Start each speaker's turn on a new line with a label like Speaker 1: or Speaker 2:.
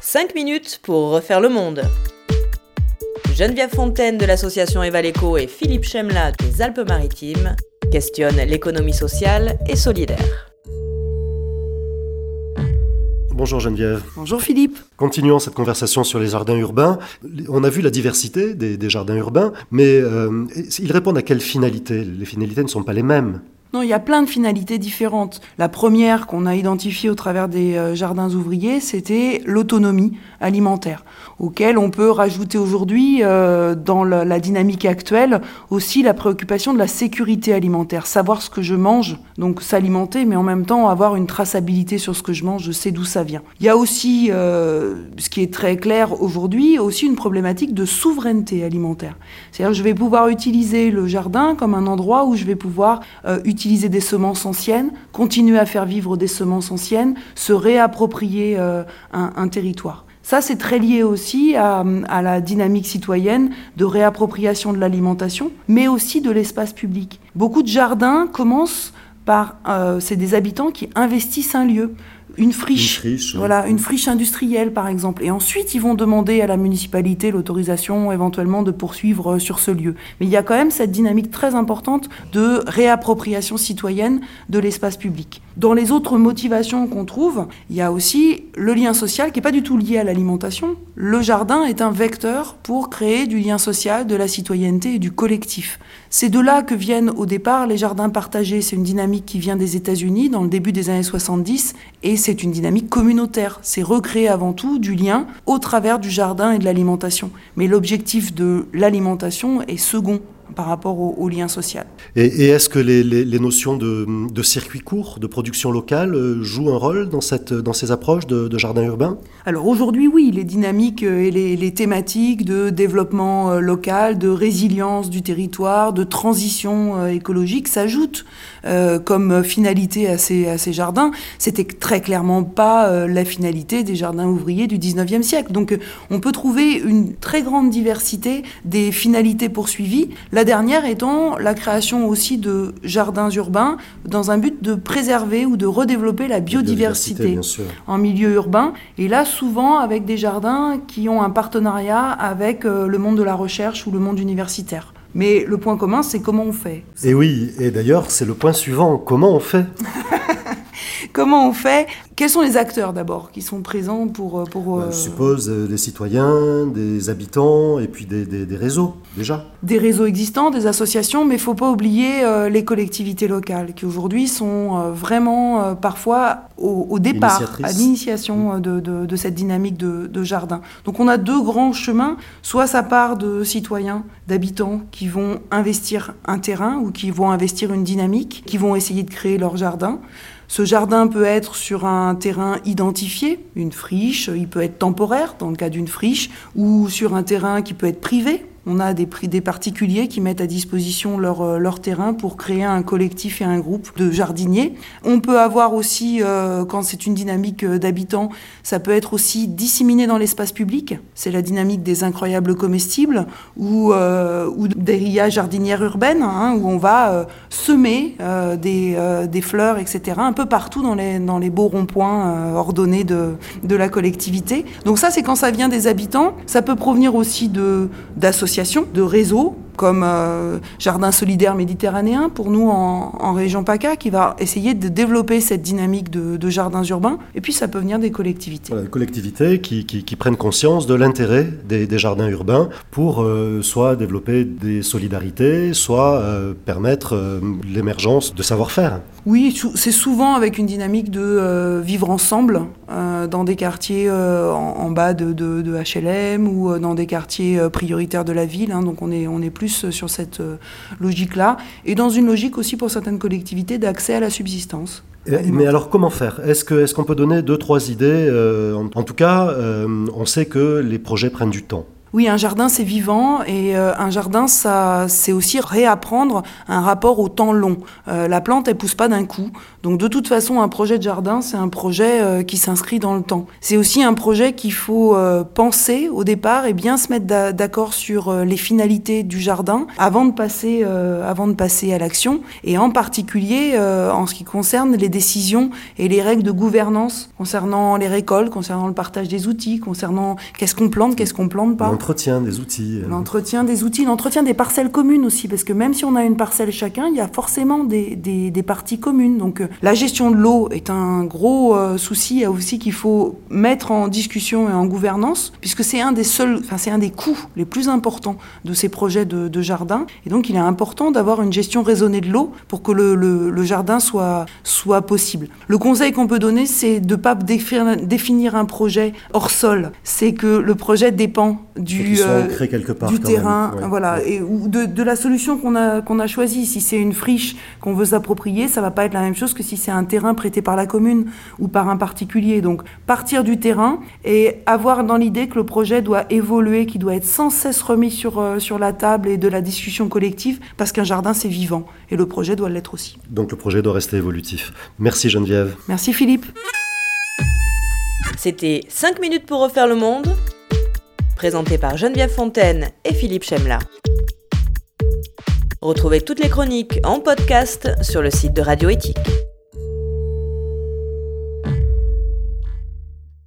Speaker 1: 5 minutes pour refaire le monde. Geneviève Fontaine de l'association Evaleco et Philippe Chemla des Alpes-Maritimes questionnent l'économie sociale et solidaire.
Speaker 2: Bonjour Geneviève.
Speaker 3: Bonjour Philippe.
Speaker 2: Continuons cette conversation sur les jardins urbains. On a vu la diversité des jardins urbains, mais ils répondent à quelle finalité ? Les finalités ne sont pas les mêmes.
Speaker 3: Non, il y a plein de finalités différentes. La première qu'on a identifiée au travers des jardins ouvriers, c'était l'autonomie alimentaire, auquel on peut rajouter aujourd'hui, dans la dynamique actuelle, aussi la préoccupation de la sécurité alimentaire. Savoir ce que je mange, donc s'alimenter, mais en même temps avoir une traçabilité sur ce que je mange, je sais d'où ça vient. Il y a aussi, ce qui est très clair aujourd'hui, aussi une problématique de souveraineté alimentaire. C'est-à-dire que je vais pouvoir utiliser le jardin comme un endroit où je vais pouvoir utiliser des semences anciennes, continuer à faire vivre des semences anciennes, se réapproprier un territoire. Ça, c'est très lié aussi à la dynamique citoyenne de réappropriation de l'alimentation, mais aussi de l'espace public. Beaucoup de jardins commencent par... c'est des habitants qui investissent un lieu. Une friche, voilà, une friche industrielle par exemple. Et ensuite, ils vont demander à la municipalité l'autorisation éventuellement de poursuivre sur ce lieu. Mais il y a quand même cette dynamique très importante de réappropriation citoyenne de l'espace public. Dans les autres motivations qu'on trouve, il y a aussi le lien social qui n'est pas du tout lié à l'alimentation. Le jardin est un vecteur pour créer du lien social, de la citoyenneté et du collectif. C'est de là que viennent au départ les jardins partagés. C'est une dynamique qui vient des États-Unis dans le début des années 70 et c'est une dynamique communautaire. C'est recréer avant tout du lien au travers du jardin et de l'alimentation. Mais l'objectif de l'alimentation est second par rapport au lien social.
Speaker 2: Et est-ce que les notions de circuit court, de production locale, jouent un rôle dans ces approches de jardin urbain ?
Speaker 3: Alors aujourd'hui, oui, les dynamiques et les thématiques de développement local, de résilience du territoire, de transition écologique s'ajoutent comme finalité à ces jardins. C'était très clairement pas la finalité des jardins ouvriers du 19e siècle. Donc on peut trouver une très grande diversité des finalités poursuivies. La dernière étant la création aussi de jardins urbains dans un but de préserver ou de redévelopper la biodiversité en milieu urbain. Et là, souvent avec des jardins qui ont un partenariat avec le monde de la recherche ou le monde universitaire. Mais le point commun, c'est comment on fait.
Speaker 2: Et oui, et d'ailleurs, c'est le point suivant. Comment on fait ?
Speaker 3: Comment on fait ? Quels sont les acteurs d'abord qui sont présents pour...
Speaker 2: Je suppose des citoyens, des habitants et puis des réseaux déjà. Des
Speaker 3: réseaux existants, des associations, mais il ne faut pas oublier les collectivités locales qui aujourd'hui sont vraiment parfois au départ, à l'initiation de cette dynamique de jardin. Donc on a deux grands chemins, soit ça part de citoyens, d'habitants qui vont investir un terrain ou qui vont investir une dynamique, qui vont essayer de créer leur jardin. Ce jardin peut être sur un terrain identifié, une friche, il peut être temporaire dans le cas d'une friche, ou sur un terrain qui peut être privé. On a des particuliers qui mettent à disposition leur terrain pour créer un collectif et un groupe de jardiniers. On peut avoir aussi, quand c'est une dynamique d'habitants, ça peut être aussi disséminé dans l'espace public. C'est la dynamique des incroyables comestibles ou des riages jardinières urbaines, où on va semer des fleurs, etc., un peu partout dans les beaux ronds-points ordonnés de la collectivité. Donc ça, c'est quand ça vient des habitants. Ça peut provenir aussi d'associations, de réseaux, comme Jardin solidaire méditerranéen, pour nous en région PACA, qui va essayer de développer cette dynamique de jardins urbains. Et puis ça peut venir des collectivités.
Speaker 2: Voilà, des collectivités qui prennent conscience de l'intérêt des jardins urbains pour soit développer des solidarités, soit permettre l'émergence de savoir-faire.
Speaker 3: Oui, c'est souvent avec une dynamique de vivre ensemble dans des quartiers en bas de HLM ou dans des quartiers prioritaires de la ville. Donc on est plus sur cette logique-là. Et dans une logique aussi pour certaines collectivités d'accès à la subsistance.
Speaker 2: Mais alors comment faire ? Est-ce qu'on peut donner 2-3 idées ? En tout cas, on sait que les projets prennent du temps.
Speaker 3: Oui, un jardin, c'est vivant, et un jardin, ça, c'est aussi réapprendre un rapport au temps long. La plante, elle pousse pas d'un coup. Donc, de toute façon, un projet de jardin, c'est un projet qui s'inscrit dans le temps. C'est aussi un projet qu'il faut penser au départ et bien se mettre d'accord sur les finalités du jardin avant de passer à l'action. Et en particulier, en ce qui concerne les décisions et les règles de gouvernance concernant les récoltes, concernant le partage des outils, concernant qu'est-ce qu'on plante pas.
Speaker 2: L'entretien des outils.
Speaker 3: L'entretien des parcelles communes aussi, parce que même si on a une parcelle chacun, il y a forcément des parties communes. Donc la gestion de l'eau est un gros souci aussi qu'il faut mettre en discussion et en gouvernance, puisque c'est un des coûts les plus importants de ces projets de jardin. Et donc il est important d'avoir une gestion raisonnée de l'eau pour que le jardin soit possible. Le conseil qu'on peut donner, c'est de ne pas définir un projet hors sol. C'est que le projet dépend du terrain,
Speaker 2: même. Ouais.
Speaker 3: Voilà, ou de la solution qu'on a choisie. Si c'est une friche qu'on veut s'approprier, ça va pas être la même chose que si c'est un terrain prêté par la commune ou par un particulier. Donc partir du terrain et avoir dans l'idée que le projet doit évoluer, qu'il doit être sans cesse remis sur la table et de la discussion collective, parce qu'un jardin c'est vivant et le projet doit l'être aussi.
Speaker 2: Donc le projet doit rester évolutif. Merci Geneviève.
Speaker 3: Merci Philippe.
Speaker 1: C'était 5 minutes pour refaire le monde, présenté par Geneviève Fontaine et Philippe Chemla. Retrouvez toutes les chroniques en podcast sur le site de Radio Éthique.